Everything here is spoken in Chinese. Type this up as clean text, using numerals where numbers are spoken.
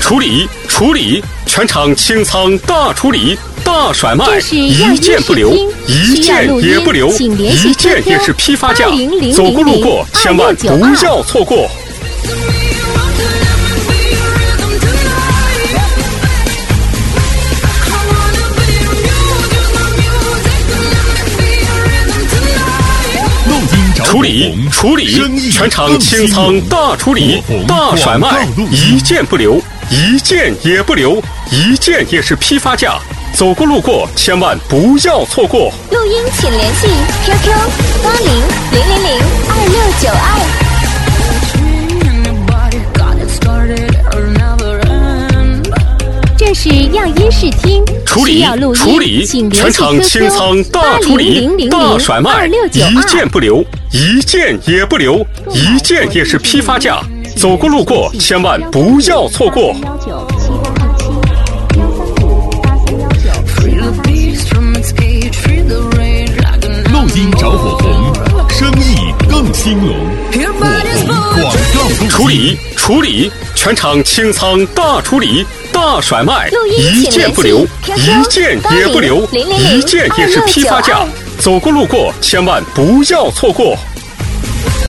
处理，全场清仓大处理，大甩卖，一件不留，一件也不留，一件也是批发价，走过路过千万不要错过。处理，全场清仓大处理，大甩卖，一件不留，一件也不留，一件也是批发价，走过路过千万不要错过。 录音请联系 QQ800002。这是样音视听， 处理，全场清仓大处理，大甩卖，一件不留，一件也不留，一件也是批发价，走过路过千万不要错过。 录音找火红，生意更兴隆。火红广告处理，全场清仓大处理，大甩卖，一件不留，一件也不留，一件也是批发价，走过路过千万不要错过。